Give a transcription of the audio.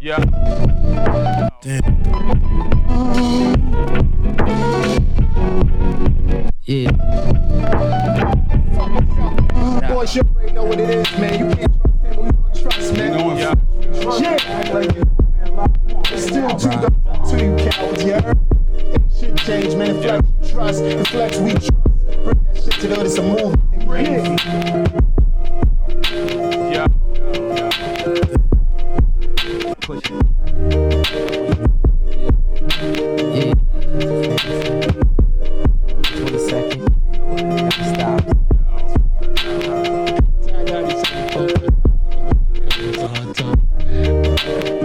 Yeah. Damn. Yeah. Boys, you already know what it is, man. You can't trust him, we don't trust, man. Yeah. It's still 2002, you cowards, you heard? Ain't shit changed, man. Flex, you trust. The flex, we trust. Bring that shit to the hood, it's a movie. Yeah. Push it. Yeah. 20 seconds. Stop. It's a hard time.